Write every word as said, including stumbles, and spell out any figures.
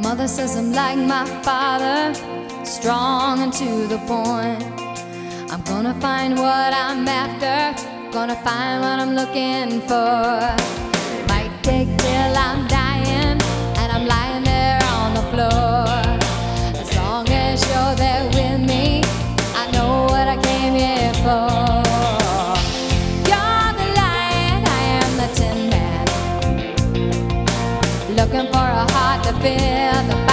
mother says I'm like my father, strong and to the point. I'm gonna find what I'm after, gonna find what I'm looking for. Might take till I'm dying and I'm lying there on the floor. As long as you're there with me, I know what I came here for. You're the lion, I am the tin man, looking for a heart to fill. The